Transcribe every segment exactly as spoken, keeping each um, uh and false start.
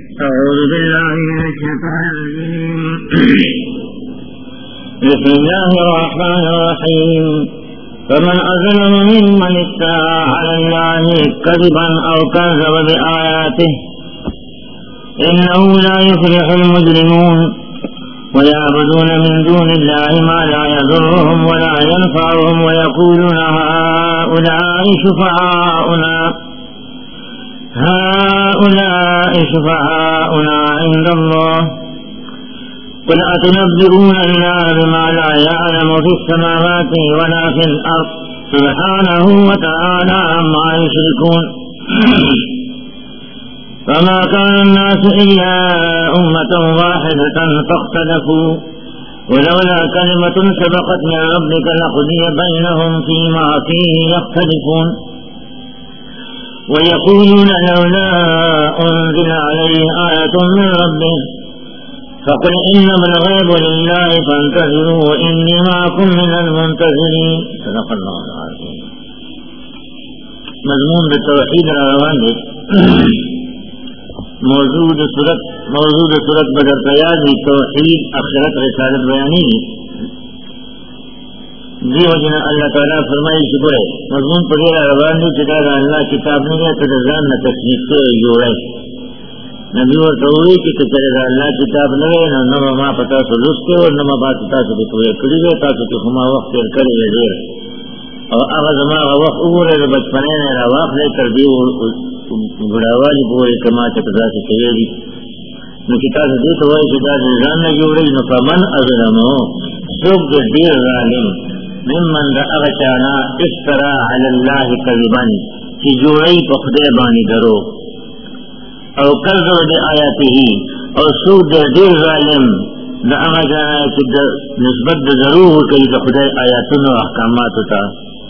أعوذ بالله من الشيطان الرجيم. بسم الله الرحمن الرحيم. فمن أظلم ممن افترى على الله كذبا أو كذب بآياته إنه لا يفلح المجرمون. ويعبدون من دون الله ما لا يضرهم ولا ينفعهم ويقولون هؤلاء شفعاؤنا هؤلاء شفعاؤنا عند الله قل أتنبئون الله بما لا يعلم في السماوات ولا في الأرض سبحانه وتعالى عما يشركون. فما كان الناس إلا أمة واحدة فاختلفوا ولولا كلمة سبقت من ربك لقضي بينهم فيما فيه يختلفون. ويقولون لولا أنزل عليه آية من ربه فقل إنما الغيب لله فانتظروا إني معكم من المنتظرين. صدق الله العظيم. مضمون بالتوحید روان دے. موجود صورت موجود صورت بدر تیار دی توحید اخرت رسالت بیانی دی وجنا اللہ تعالیٰ فرمائی شکر ہے مضمون پڑھے روان دی چکا اللہ کتاب نہیں ہے تدرزان نہ تصنیف سے جوڑے نبی اور توحی کی کچرے گا اللہ کتاب نہ رہے نہ نما ما پتا سو رستے اور نما بات پتا سو پوئے کری گئے تاسو کی خما وقت تیر کرے گئے دیر اور اغا زمان وقت اگرے رو بچپنے نے رواق لے کر دی گڑاوالی بوئے کما چکتا سے چلے دی نو کتاب سے دیتا ہوئے کہ دا جزان نہ جوڑے نو فمن اظلمو سوک دے دیر ظالم ممن دا اغچانا افترا علی اللہ کذبان کی جوڑی پخدے بانی درو او کذب دے آیاتی ہی اور سوک دے دیر ظالم دا اغچانا کی نسبت دا ضرور کئی دا خدے آیاتن و احکامات ہوتا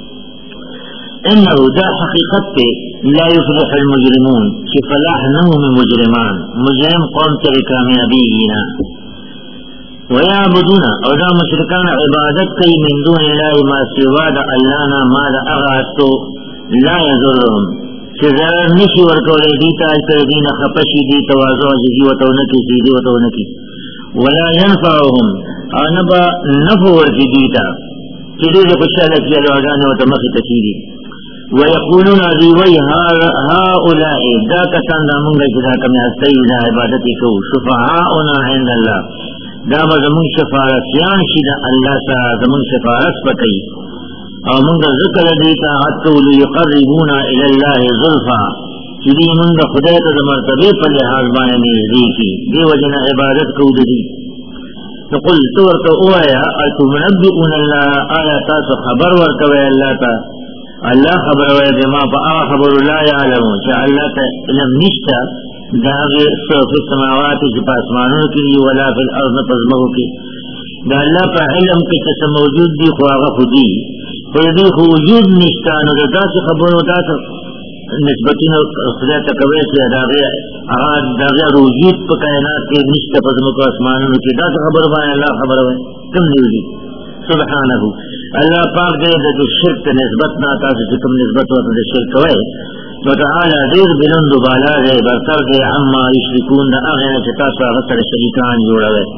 انہو دا حقیقت تے لا يفلح المجرمون کہ فلاح نوم مجرمان مجرم قوم تری کامیابی ہینا ویعبدون او دا مشرکان عبادت کئی من دون اللہ ما سوا دا اللہنا ما دا اغاتو لا يضرهم کہ ضرر نشی ورکولے دیتا اکر دین خپشی دی توازو عجزی و تونکی سیدی و تونکی ولا ينفعهم او نبا نفو ورکی دیتا کہ دیتا کشالت یا لعجانے و تمخی تشیدی ويقولون ذوي هؤلاء دا کسان دا منگا جدا کمی ہستی دا عبادتی کو شفعاؤنا عند اللہ دا مزمون شفارسیان شد اللہ سا زمون شفارس بکی او منگا ذکر دیتا حتو لیقربونا الاللہ ظلفا چلی منگا خدایت دا مرتبی پر لحاظ بانی دیکی دی وجنا عبادت کو دی نقل سورت اوایا اتو منبئون اللہ آیا تاسو خبر ورکوی اللہ تا اللہ خبر ہوئے بما فآ خبر لا یعلمو چاہ اللہ تا علم نشتا داغی صوف السماوات کی پاسمانوں کی ولا فی الارض پزمہو کی دا اللہ پا علم کی چسا موجود دی خواغا خودی خودی خو وجود نشتا نو دا تاسی خبرو تاسو نسبتین خدا تکوی سی داغی آغاد داغی روجود پا کائنات کی نشتا پزمہو کو اسمانوں کی تاسی خبر بائی اللہ خبر ہوئے کم نیوزی سبحانہو اللہ پاک دے دے شرک نسبت نہ تاسو چکم نسبت ہوتا دے شرک ہوئے وتعالی دیر بلند بالا دے برتر دے عما یشرکون دا آغین چتاسو آغسر شریکان جوڑا وے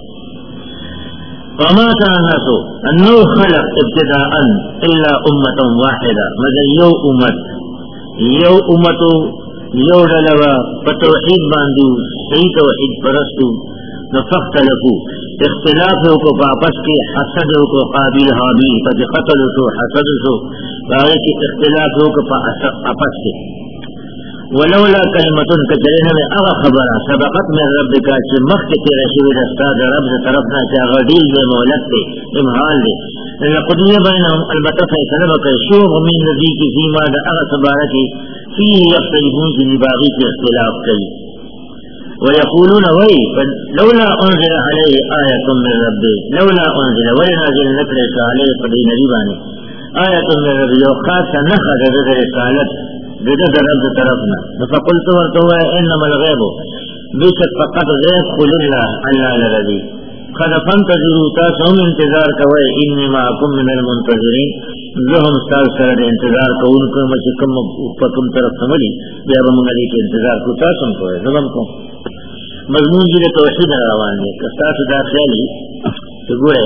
وما كان الناس انو خلق ابتداء الا امتا واحدا مگر یو امت یو امتو یو ڈلوا پتوحید باندو صحیح توحید پرستو نفختلفو اختلاف کو واپس کی حسد کو قابل حابیل پس قتل سو حسد سو باقی کی اختلاف کو واپس کی ولولا کلمت کچرین میں اغا خبرہ سبقت میں رب کا چی مخت کی رشید استاد رب سے طرفنا چا غدیل دے مولد دے امحال دے لقدیہ بینہم البتہ فیصلہ بکر شوق من نبی کی فیما دا اغا سبارکی فیہ یختلفون کی باقی کی اختلاف کی ويقولون وي لولا انزل عليه آية من ربه لولا انزل ولنازل نكرس عليه قدين ريباني آية من ربه وخاصة نخذ ذات رسالة ذات رب طرفنا فقلت ورتوا انما الغيب بشك فقط غيب قل الله الله لرضي قد فانتظروا تاسهم انتظار کوئے انی معکم من المنتظرین زہم سال سرد انتظار کو ان کو مجھے کم پکم طرف سمجھی بیا بمنگلی کے انتظار کو تاسم کوئے زبم کو مضمون جی توحید روان دے کستاس دا خیالی تو گوڑے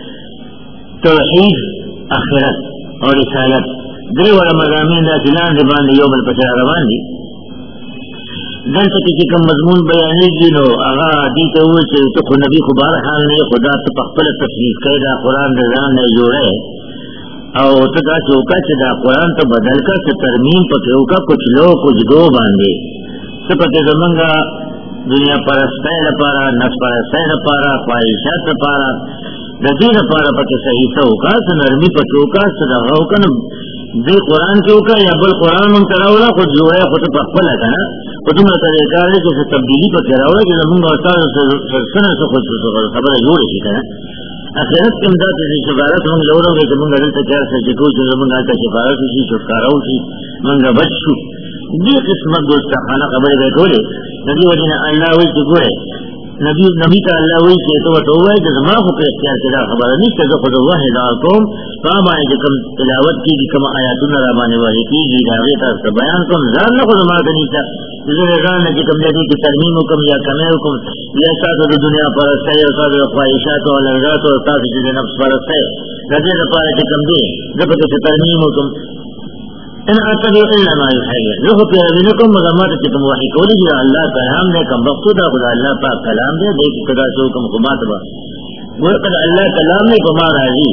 توحید آخرت اور رسالت دے والا مضامین دا دلان زبان دے یوم الپسر روان دی دلتا کسی کم مضمون بیانی جی نو آغا دیتا ہوئے چھے تو خود نبی خبار حال نے خدا تو پخپل تفریف قیدہ قرآن رضان نے جوڑے او تکا چوکا چھے دا قرآن تو بدل کر چھے ترمیم پکیوکا کچھ لو کچھ دو باندے سپتے زمانگا دنیا پرستے لپارا نفس پرستے لپارا خواہشات لپارا ددی لپارا پتے صحیح ہوکا سنرمی پکیوکا سدغاوکا دی قرآن کیوکا یا بل قرآن من تراولا خود جوئے خود پخپل لکنا خود من طریقار ہے جیسے تبدیلی پر تراولا جیسے منگا استاد سنر سے خود خبر جوڑے شی کنا اخیرت کے امداد سے شفارت منگ لورو گے کہ منگا دلتا چار سے چکو چیزا منگا تا شفارت شی شفکاراو شی منگا بچ شو دی قسمت دوستا خانا خبر گئے کولے نبی وجینا اللہ ہوئی چی گوڑے نبی نبی کا اللہ ہوئی چی تو تو ہوئے جز ما خو پر اختیار کدا خبر نہیں کہ خود واحد آکوم فام آئے جکم تلاوت کی گی کم آیاتون رامان واحی کی گی داغیتا اس بیان کم زار نہ خود مارد نیتا جزر ران جکم جدی کی ترمیم کم یا کمی کم یا ساتھ دنیا پرستے یا ساتھ خواہشات و لرزات و ساتھ جد نفس پرستے رضی رپارے جکم دے جب کسی ترمیم کم ان اتبع الا ما يوحى لو في ابنكم مغامات تكم وحي قولي جدا اللہ پیغام دے کم بخدا خدا اللہ پاک کلام دے دیکھ خدا شو کم خمات با وقد اللہ کلام نے کما راضی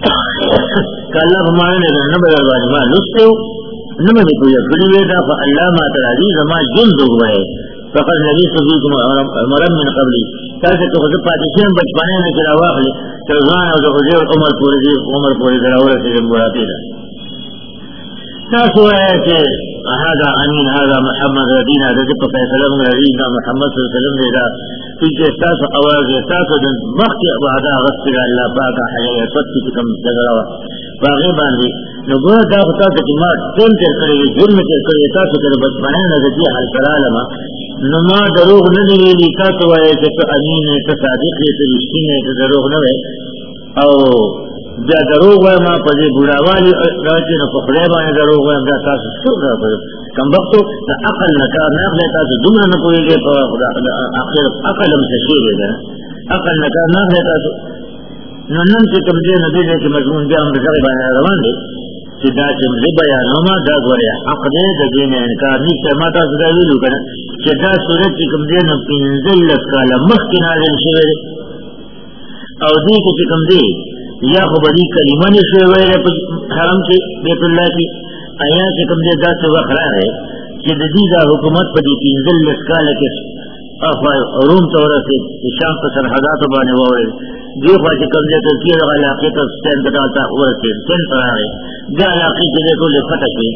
کہ اللہ ہمارے نے نبی دربار ما لستو نمے بھی کوئی فلیوے دا فاللہ ما تراضی زما جند ہوئے فقط نبی صدیقم عمرم من قبلی تاکہ تو خود پاتشین بچپانے میں چلا واقلی ترزوان اور خزیر عمر پوری دی عمر پوری دراورہ سے مراتی دا تاسو ہے کہ هذا امین هذا محمد ردینا رزق فیصلہ من ردینا محمد صلی اللہ علیہ وسلم دیدا کیونکہ استاس آواز استاس دن وقت بعدا غسل اللہ پاک حیاء صدقی کم تگروا باغی باندی نگوہ دا خطا تکیمات تیم تر کرے جرم تر کرے تاسو تر بچپانے نزدی حل سلالما نما دروغ ندیلی تاسو ہے کہ تو امین ہے تو صادق ہے تو رشتین ہے تو دروغ نوے او بیا دروغ ہے ما پدی بوڑا والی راجی نو پخڑے بانے دروغ ہے بیا تاسو سکر را پدی کم وقتو تا اقل نکا ناغلے تاسو دمرا نکوئی گے پا آخر اقل ہم سے شیر ہے اقل نکا ناغلے تاسو نو نم سے کم دے نبی دے کہ مضمون بیا ہم بزاقی بانے روان دے کہ دا چم زبا یا نوما دا گوری حق دے دا دین انکار نیسا ما تاسو دا ویلو کنا کہ دا صورت کی کم دے نو پینزل لسکالا مخی نازل شوئے او دی کہ کم دے یا خبری کلمہ نشوئے ویرے حرم کے بیت اللہ کی آیا کہ کم دے ذات سے وقرا ہے کہ ددیدہ حکومت پا دی تینزل لسکال کے روم طورہ سے شام پر سرحدات بانے وورے دیکھوا کہ کم دے تذکیر علاقے تا سین کتاتا ورسے سین پر آئے دے علاقے کے دے کو لے فتح کے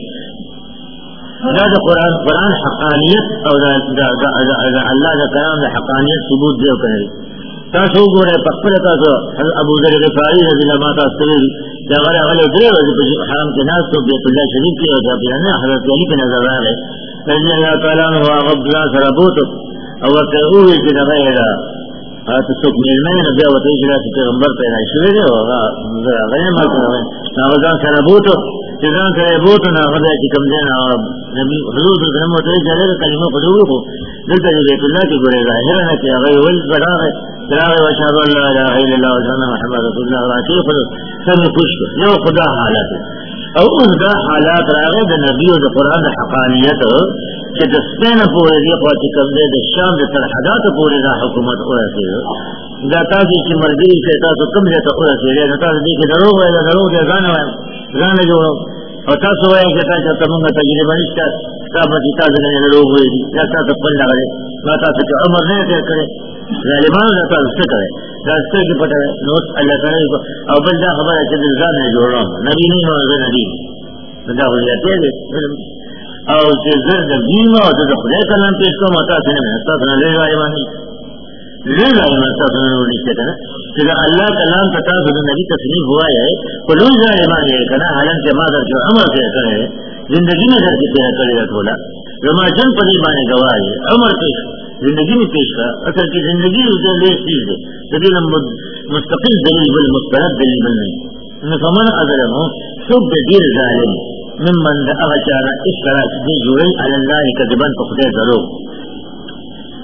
دا دا قرآن قرآن حقانیت اور اللہ دا کلام دا حقانیت ثبوت دیو کرے تاسو گو رہے پخپل تاسو ابو ذر غفاری رضی اللہ ماتا استویل جاگر اغلی درے وزی پشی حرام کے ناس تو بیت اللہ شریف کی وجہ پیانے حضرت علی کے نظر آلے رضی اللہ تعالیٰ عنہ وعغب اللہ سرابوتو اور تغوی کی نغیر تسوک میلمین نبیہ و تیجرہ سے پیغمبر پیدا شویدے وغیر مالکن وغیر ناغذان سرابوتو جزان سرابوتو ناغذان کی کم دینا نبی حضور صلی اللہ علیہ وسلم جلال کلمہ قدوی کو دلتا جی بیت اللہ کی گرے ظاہرہ کہ اغیر ولد بڑا ہے سلام و شهد ان لا اله الا الله وان محمد رسول الله راتی خود سمے خوش یو خدا حالات او اس دا حالات راغے دا نبی و دا قرآن دا حقانیت کہ دستین پورے دی قواتی کمدے دا شام دا سرحدات پورے دا حکومت ارسی دا تاسی چی مردی سے تاسو کم دیتا ارسی دا تاسی دی کہ دروغ ہے دا دروغ دے زانا ہے زانا جو اور تاسو ہے کہ تاسو تمونگا تجربہ نشتا کابتی تاسو نے دروغ ہوئی دی یا تاسو پل لگا دے ما تاسو کہ عمر نہیں تیر کرے ظالمان دا تاسو سکر ہے راستے کی پتہ ہے نوت اللہ کرے کو او بل دا خبر ہے کہ دلزان ہے جوڑ رہا ہوں نبی نہیں ہوں نبی دا خود جاتے ہیں او کہ زرد بیمہ اور دا خدای کلام پیش کو متا سنے میں استاذ نے لے غائبانی لے غائبانی استاذ نے لے غائبانی کہ اللہ کلام تتا خود نبی تصنیف ہوا ہے قلوز غائبانی ہے کنا حالان کے مادر جو عمر سے کرے زندگی میں در کسی ہے کرے رکھولا رما جن پدی بانے گواہ ہے عمر پیش زندگی میں پیش کا اصل کی زندگی اسے لے چیز ہے سبیل مستقل دلیل بل مسترد دلیل بل نہیں فمن اظلمو سب دیر ظالم ممن دا اغچارا اس طرح دی جوئی علی اللہ کذبان فخدے ضرور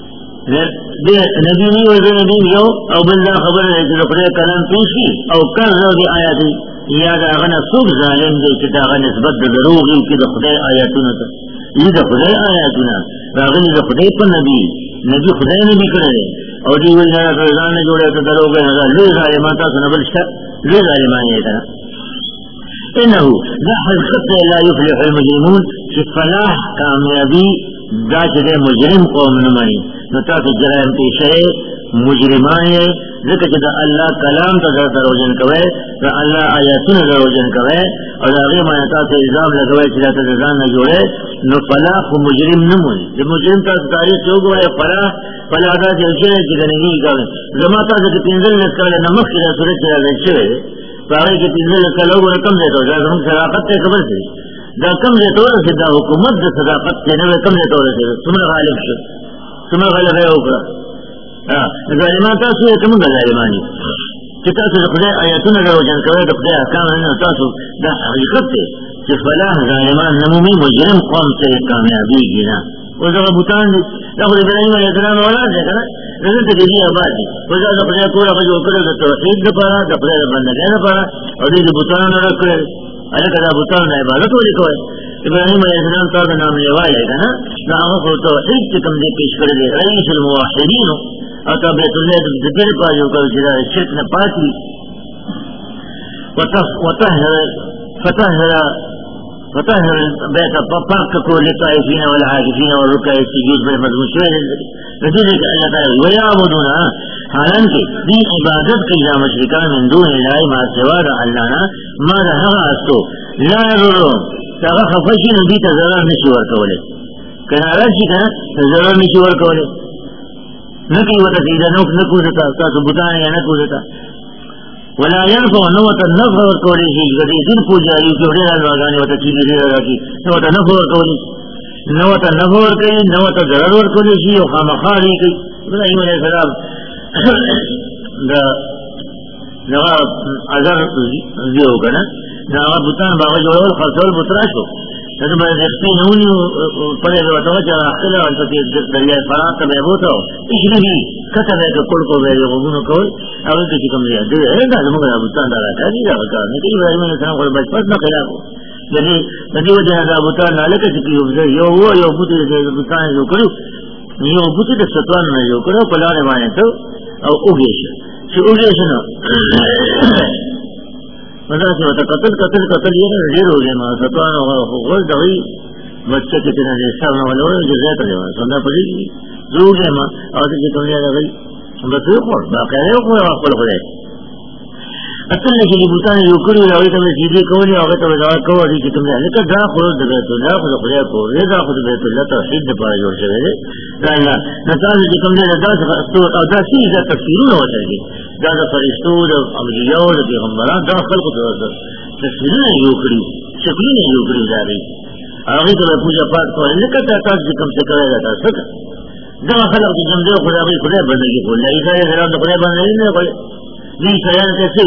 نبی نی وزن نبی یو او بلدا خبر ہے کہ خدای کلام پیشی او کرزو دی آیاتی یا دا غنا سوک ظالم دی کہ دا غنا نسبت دا دروغی کہ دا خدای آیاتونا تا یہ دا خدای آیاتونا راغنی دا خدای پر نبی نبی خدای نبی کرے او دی وزن رضان جوڑے تا دروغی نظر لوی ظالماتا سنبل شک لوی ظالمانی ہے انہو دا حضرت لا یفلح المجرمون کہ فلاح کامیابی دا چدے مجرم قوم نمانی نتا تو جرائم پیشے مجرمان ہے ذکر چدہ اللہ کلام تا دروجن کوئے تا اللہ آیاتون دروجن کوئے اور آغی مانتا تو الزام لگوئے چدہ تا دزان نجوڑے نو فلاح و مجرم نمونی جب مجرم تا تاریخ چو گوئے فلاح فلاح دا چلچے چدہ نگی کوئے زماتا تا تنزل نسکال نمک چدہ سورت چدہ لچے فاغی کی تنزل نسکال لوگو رکم دیتا جا زمان صداقت تے خبر سے دا کم دیتا رسے دا حکومت دا صداقت تے نوے کم دیتا رسے سمر غالب شو سمر غالب ہے اوکرا ظالمان تاسو ہے کمون دا ظالمانی کہ تاسو دا خدای آیاتون دا وجن کوئے دا خدای احکام انہا تاسو دا حقیقت تے کہ فلاح ظالمان نمومی مجرم قوم سے کامیابی گینا وزا بوتان دی دا خدای ابراہیم علیہ السلام اولاد ہے کنا رضا تکیبی آباد دی وزا دا خدای کورا خجو کرے دا توحید دا پارا دا خدای دا بندگی دا پارا اور دی بوتان رکھ کرے علیکہ دا بوتان عبادت ہو لکھوئے ابراہیم علیہ السلام تا دا نام لیوائی ہے کنا نا آخر توحید چکم دے پیش کر دے رئیس المواحدین اتا بیت اللہ دبیر پاجو کر جدا شرک نہ پاتی وطہر فتہر فتہر بیت پاک کو لطائفین والعاکفین والرکع السجود بالمضمون شوئے رسول اللہ تعالی ویعبدونا حالانکہ دی عبادت کی جا مشرکان من دون الہی ما سوا دا اللہنا ما دا حقا استو لا يرون تاغا خفشی نبی تا ضرر نشی ورکولے کنارا شی کنا ضرر نشی ورکولے نکی وطا سیدہ نوک نکوزتا تاسو بتانے یا نکوزتا ولا ينفع نوتا نفع ورکولی شی کدی دن پوجاری کی وڈیر آلوازانی وطا چیزی دیر راکی نوتا نفع ورکولی نوتا نفع ورکولی نوتا ضرر ورکولی شی و خامخاری کی ابراہیم علیہ السلام دا نغا عذر زیو کنا نغا بطان باغا جوڑول خرسول بطراشو لیکن میں دیکھتے نونی پڑے ہوئے تو چاہا اخلا والتا دریائے فران کا بیبوتا ہو اس نہیں کتا ہے کہ کل کو بیرے غبونو کوئی اگر کسی کم لیا دے ہے دا مگر ابوتان دارا تھا جی دا بکار نہیں کہ ابراہیم علیہ السلام کو بچپت نہ خلاف ہو یعنی ندی وجہ دا ابوتان نہ لکا چکی ہو یو ہوا یو بوتی دے ابوتان جو کرو یو بوتی دے ستوان میں جو کرو پلانے بانے تو او اگیش چی اگیش نا مطلب سے ہوتا قتل قتل قتل یہ نا دیر ہو گئے ماں ستوان غل دغی بچے کتنا دے سب نہ والے ہوئے جزائے کرے ماں سننا پڑی گی ضرور گئے ماں اور تجھے تم لیا دغی بس یہ خور باقی ہے خور آخر خورے اصل نے کہ بوتانے جو کری ہوئی تم نے سیدھی کولی آگے تم نے کو دی کہ تم نے لیکن دا خود دے تو دا خود خدا کو یہ دا خود بیت اللہ توحید پر جوڑ سے ہے دا اللہ نتاج کہ تم نے دا تو دا سی دا تفسیرونه ہو جائے گی دا فرشتوں اور انبیاء اور پیغمبران دا خلق تو تفسیرونه یو کری شکلونه یو کری دا دی آگے تو پوجا پاٹ کو لیکن دا تاج کم سے کرے گا سکا دا خلق جو جن دے خدا بھی خدا بندگی کو نہیں ہے حرام خدا بندگی نہیں کوئی نہیں شیان کیسے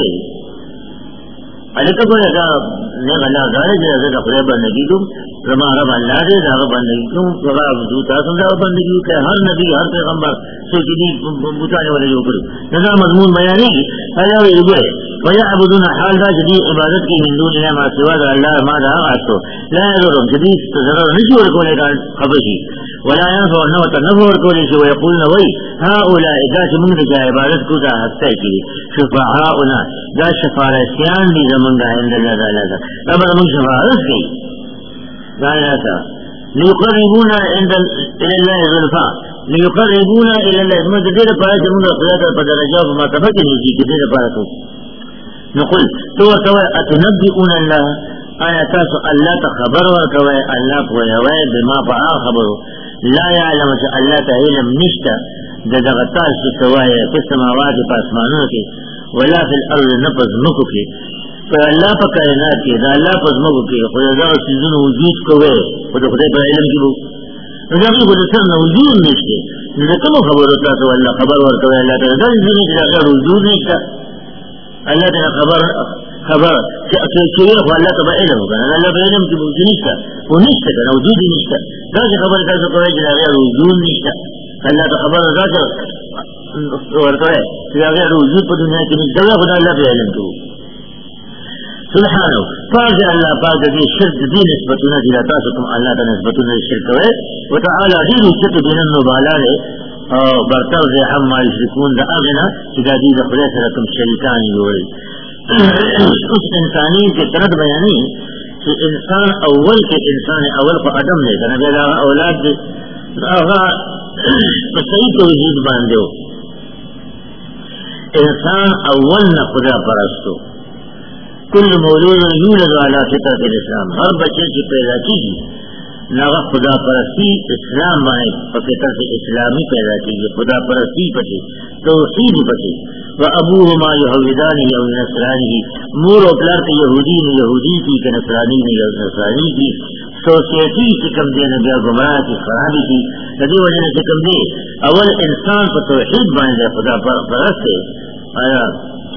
علیکہ کوئی اگا نے اللہ دارے جیسے خدا بندگی کو رما رب اللہ دے دا بندگی کو خدا دوتا سمجھا بندگی کہ ہر نبی ہر پیغمبر سوچی بتانے والے جو کرو نظام مضمون بیانی اللہ یہ ويعبدون حال دا جدی عبادت کی من دون اللہ ما سوا دا اللہ ما دا آتو لا يضرهم جدی تضرر نشو ورکونے کا خبشی ولا ينفع نوتا نفع ورکونے شو ويقولنا وی هؤلاء دا چمون دا عبادت کو دا حتی کی شفعاؤنا دا شفارسیان دی زمن دا عند اللہ دا اللہ دا دا من شفارس کی دا اللہ دا ليقربونا عند الى الله زلفا ليقربونا الى الله ما دیر پارا چمون دا خدا تا پدرجا وما تفکر نجی کہ دیر پارا تو نقول تو تو اتنبئون الله آیا تاسو الله ته خبر ورکوي الله پوهوي بما فعل خبر لا يعلم الله تعلم نشتا د دغه تاسو سوای په سماوات په اسمانونو کې ولا فی الارض نفذ مکو کې فالله په کائنات کې دا الله په مکو کې خدای دا سيزونه وجود کوي او د خدای په علم کې وو دا په خدای سره وجود نشته نو کوم خبر تاسو الله خبر ورکوي الله تعالی دا چې دا وجود نشته اللہ تعالی خبر خبر کہ اکثر اللہ تبع علم ہوگا اللہ تبع علم کی وجود نشتا وہ نشتا کہ وجود نشتا دا کہ خبر کا کوئی جناب وجود نشتا اللہ کا خبر ہوتا کہ ورته چې هغه وجود په دنیا کې نشته خدای الله په علم کې سبحانه پاک الله پاک دې شرک دې نسبتونه دي تاسو کوم الله ته نسبتونه شرک کوي وتعالى دې چې دې نن مبالغه او برتر دې هم ما یشركون دا اغنا چې دې د خدای سره کوم شریکان وي اوس انساني کې طرز بیانې چې انسان اول کې انسان اول په ادم نه کنه دا اولاد دې هغه په صحیح توحید باندې انسان اول نہ خدا پرستو کل مولود یولد علی فطرت الاسلام ہر بچے کی پیدا کی نہ خدا پرستی اسلام باندې په فطرت اسلامی پیدا کی خدا پرستی پچے توحید پچے و ابوهما یهودانی او نصرانی مور او پلار کے یہودی نے یہودی کی کہ نصرانی نے نصرانی کی سوسائٹی سے کم دے نہ گمراہ کی خرابی کی ندی وجہ سے کم دے اول انسان کو توحید باندې خدا پرست ہے آیا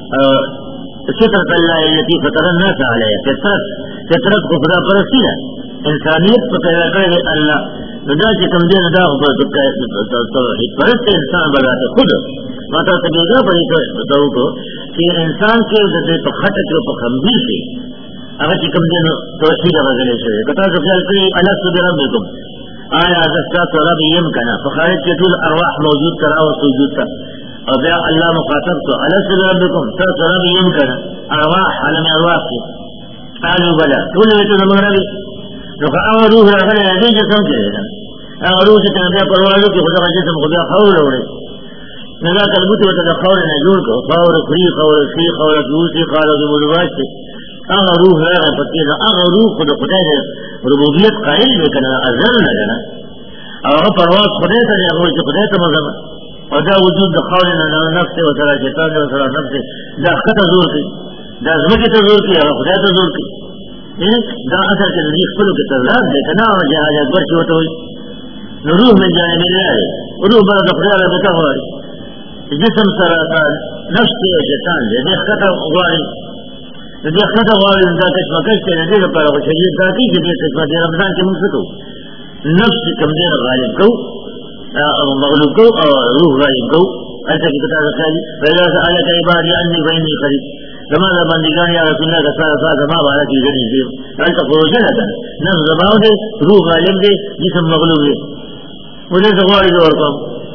فطرت اللہ التي فطر الناس علیہ فطرت فطرت کو خدا پرستی ہے انسانیت کو پیدا کرے اللہ ندا سے کم دے ندا توحید پرست انسان بناتے خود ماتا تبیگا بڑی بتاؤ کو کہ انسان کے تو خط کے خمبی سے اگر کم دے توحید وغیرہ سے بتا تو خیال کری الگ سے بربکم آیا ذکا تو رب یمکنا فخارج کے طول ارواح موجود کرا و سوجود کا اور بیا اللہ مخاطب تو الگ سے بربکم تو رب یمکنا ارواح عالم ارواح سے قالوا بلا طول میں تو مغربی تو فاو روح اگر ہے جسم کے اگر روح سے بیا پروازوں کی خدا کا جسم خدا خول اڑے نذا کلبوت و تدخور نجور کو خور فری خور فری خور دوسری خالد بلواش اگر روح ہے پتی اگر روح خود خدا ہے ربوبیت قائل لیکن ازل نہ جنا اور پرواز خدا سے ہے وہ خدا سے مذہب اور دا وجود دخول نہ نفس و ترا شیطان و ترا نفس دا خطا زور کی دا زمکه ته زور کی اور خدا ته زور کی دا اثر کے ذریعے خپل کے تضاد دیکھنا اور جہاز اکبر کی ہوتا ہوئی روح من جانب اللہ روح بلد خدا رب تغواری جسم سر نفس کے شیطان دے دے خطا غواری دے خطا غواری دا کشمکش کے ندی کا پارا شریعت داتی کہ دے قسمت رمضان کے منسکو نفس کم دیر غالب کو مغلوب کو اور روح غالب کو ایسا کی بتا رکھا جی فیضا سآلت عبادی انی بینی قریب زمان بندگان یا رسول اللہ کا سارا سارا زمان بارا کی ذریع دیم ایسا خروشن ہے نفس زباؤ دے روح غالب دے جسم مغلوب دے مجھے سغواری دور کو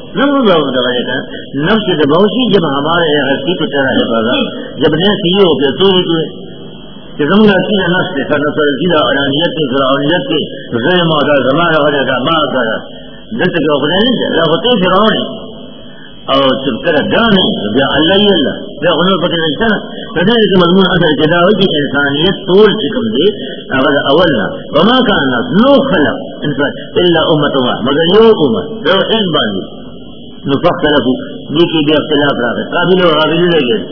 نفس دبوشی جب ہمارے ہستی کو چڑھا ہے بازا جب نیا سی ہو گیا تو ہی تو کہ زمانہ کی نفس سے نفس کی اڑانیت کی فرعونیت کی غیر معدہ زمانہ ہو جاتا ماں کرا جیسے کہ خدا نہیں جائے ہوتے فرعون اور جب کرا گانے یا اللہ ہی اللہ یا غنور پتہ نہیں نا فدر کے مضمون اثر جدا ہوئی کہ انسانیت طول چکم دے اگر اولنا وما کان الناس نو خلق انسان الا امت واحد مگر یو امت توحید باندھی نفختلف دیکھی بھی اختلاف رہا ہے قابل و حابل لے گئے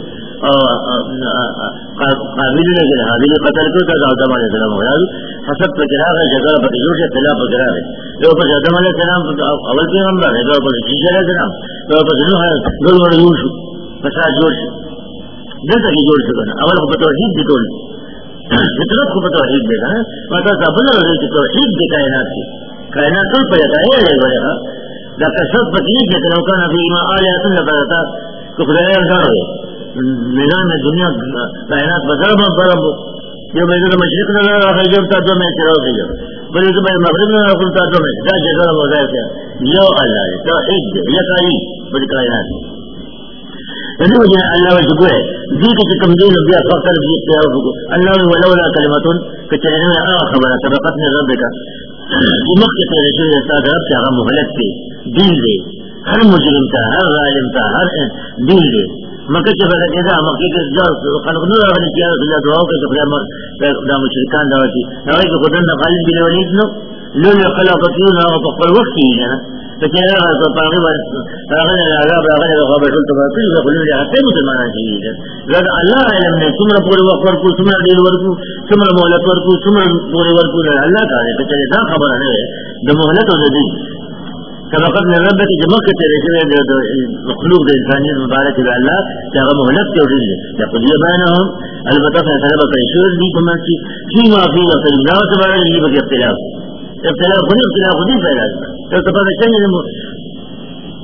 قابل لے گئے حابل قتل کو تھا آدم علیہ السلام ہو جائے حسب پر گرا ہے جگہ پر جو سے اختلاف پر گرا ہے جو پر آدم علیہ السلام اول پیغمبر ہے جو پر عیسی علیہ السلام جو پر نوح ہے دو بڑے یوسف فساد جوڑ جیسا کہ جوڑ سکا اول کو توحید بھی توڑ فطرت کو توحید دے گا مطلب ابن رضی کی توحید دے کائنات کی کائنات تو پیدا ہے لے گا لکہ سب بکیل کے لو کان فی ما آلیات لبرتا تو خدای انگار ہوئے میدان میں دنیا کائنات بضرب ضرب جو میدان مشرق نہ رہا ہے جب تا دو میں چراؤ سے جب بلے تو میں مغرب نہ رہا تا دو میں دا جگہ ہو جائے کیا یو اللہ ہے توحید یکائی بڑی کائنات یعنی وجہ اللہ وجہ ہے دی کے کم دین بیا فقر بھی اختیار ہو اللہ ولولا کلمۃ کچرے میں خبر سبقت نے رب کا مخ کے تیرے سے استاد رب سے ہم مہلت کے دل دے ہر مجرم کا ہر ظالم کا ہر دل دے مکہ کے بعد اذا مکہ کے جو خلق نور نے کیا اللہ دعا کے خدا دا مشرکان دعوتی نہ کہ خدا نے خالد بن ولید نو لو خلقتون او بقر وقت هنا فكان هذا طالب هذا العذاب هذا الغاب قلت باطل يقول لي حتى مسلمان جيدا لذا الله علم نے ثم پورے وقت کو ثم دل ورکو ثم مولت ورکو ثم پورے ورکو اللہ تعالی کہ دا خبر ہے د مهلت و دی سبقت من ربك جمعك تريشنا مخلوق الإنسانية المبارك إلى الله جاء مهلت توحيد يقول يبانهم البطاقة سبب يشور لي كما فيما فيه وصل الله سبحانه يجيبك اختلاف اختلاف هنا اختلاف هنا فعلا تتفاد الشيء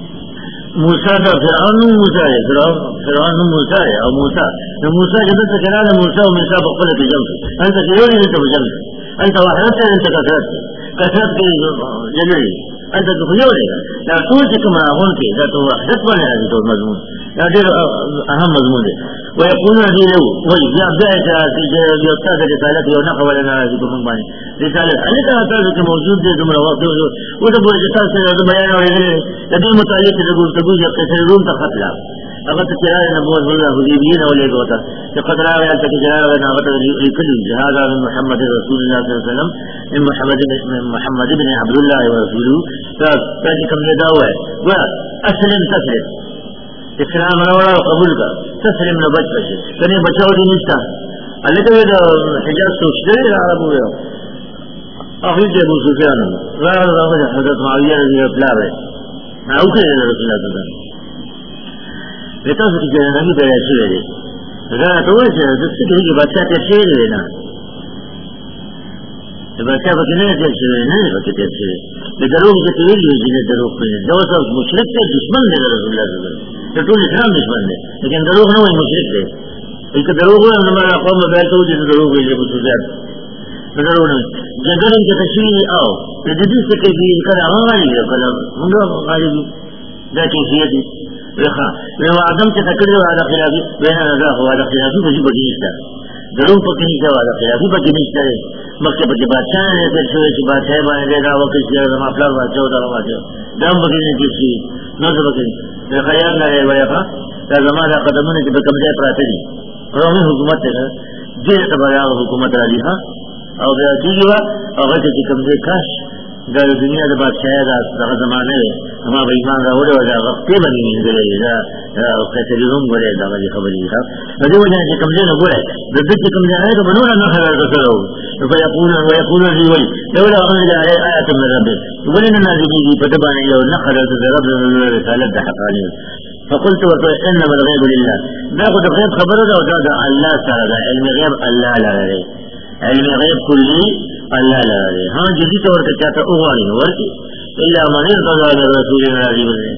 موسیٰ دا فرعون موسیٰ ہے، فرعون موسیٰ ہے اور موسیٰ نو موسیٰ جدت کنانا موسیٰ و موسیٰ بقبل کی جمع انتا کیوری انتا بجمع انتا وحرت ہے انتا کثرت ہے کثرت کی جلوری انتا کیوری لا طول چکم راغون کی ذات وحرت وانا ہے تو مضمون لا دیر اہم مضمون ہے ويقولون دي لو وي يا بداية في أستاذ رسالة ونقى ولا نازل من بني رسالة أنا كان أستاذ موجود ده زملاء وقت وده رسالة هذا بيان وغيره لدي متعلق تقول تقول يقتلون تخطلا أقد تجارة نبوة الله هذيبين ولا يقطع لقد رأى أنت تجارة نابت لكل هذا من محمد رسول الله صلى الله عليه وسلم من محمد من محمد بن عبد الله ورسوله فاتكم يداوى وأسلم تسلم اسلام روڑا قبول کا تسلیم نہ بچ بچے کنے بچاؤ دی نشتا اللہ کے حجاز سوچتے ہیں عرب ہوئے آخری جے ابو سفیان رہا رہا حضرت معاویہ رضی اللہ عنہ او کرے رسول اللہ صلی اللہ علیہ وسلم لیتا سکی جانا نبی بیرے شوئے دے رہا تو ویسے دستے کہ یہ بچہ تیر شوئے دے نا بچہ بکی نہیں تیر شوئے نہیں بکی تیر شوئے لیکن دروغ کے تیر لیے جنہیں دروغ پہ دو سب مشرک سے دشمن دے رسول اللہ صلی اللہ علیہ وسلم ټول اسلام دشمن دی لیکن دروغ نه وایي مشرک دی ایک دروغ وایي نو ما قوم به ته وځي دروغ وایي ابو سفیان دروغ نه جګړه کې تشریح او د دې څه کې دې کړه هغه کله موږ غالي دا چې هي دي ښه نو ادم چې تکړه وایي خلافي بین رضا هو دا خلافي به بږي نشته دروغ پکې نشته وایي خلافي پکې نشته مکه پکې بادشاہ نه تر شوی چې بادشاہ باندې دا وکړي چې زما خپل واچو دا واچو دا پکې نه کیږي نو څه پکې د خیال نه وایي دا زمانہ قدمونه چې په کوم ځای پراته دي رومي حکومت ته دې ته بیا حکومت راځي ها او بیا کیږي وا هغه چې کوم ځای کاش د دنیا د بادشاہ د زمانه هغه به ایمان راوړي او دا وخت په باندې دی دا او کتلون غوړي دا به خبرې ښه د دې وجه چې کوم ځای نه غوړي د دې چې کوم ځای نه بنور نه خبر راځو فيقول ويقول لي ولي لولا أنزل عليه آية من ربه ولنا نازلين فتبعني لو نخل رب رسالة حقانية فقلت إنما الغيب لله ناخذ الغيب خبره وزاد الله تعالى علم غيب الله لا لا علم غيب كله الله لا لا ها جديد ورته چاته اوغاني ورته الا من ارتضى من رسول الله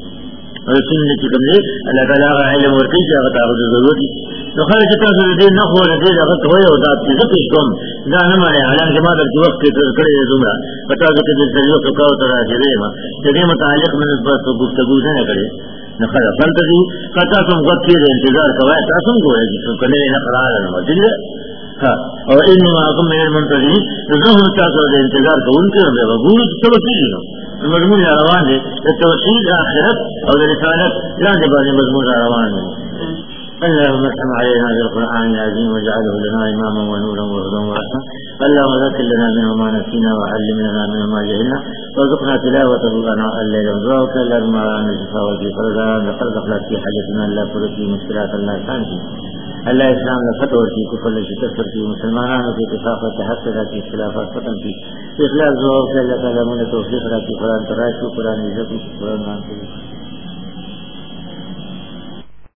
رسول الله چې کوم دی الله تعالی علم ورته چې هغه تاسو ضرورت نو خلک تاسو دې نه خو دې هغه ته وایو دا چې څه کوم دا نه مړ اعلان کې ما د وخت کې کړی زمرا پتا چې دې ضرورت او کاو تر راځي ما دې متعلق من نسبت گفتگو نه کړي نه خلا فلتدي کتا کوم وخت کې انتظار کوي تاسو ګورئ چې کله نه قرار نه وځي ها او انما اقم من المنتظرين زه تاسو دې انتظار کوونکي او وګورئ چې څه کیږي مضمون روان دي التوحيد آخرت او الرسالت لا جبال مضمون روان دي اللهم اسمع علينا بالقرآن العظيم واجعله لنا إماما ونورا وهدى ورحمة اللهم ذكر لنا منه ما نسينا وعلمنا منه ما جهلنا وارزقنا تلاوته آناء الليل والنهار اللهم على الشفاء والفي فرجا لقد أخلص في حاجتنا لا فرج في مشكلات الله سانجي اللہ اسلام نے فتح کی کفر شکست کی مسلمانوں کی اتفاق و تحقق کی خلافت ختم کی اخلاص دعا کہ اللہ تعالی نے توفیق عطا کی قرآن تراش کو قرآن عزت کی قرآن نام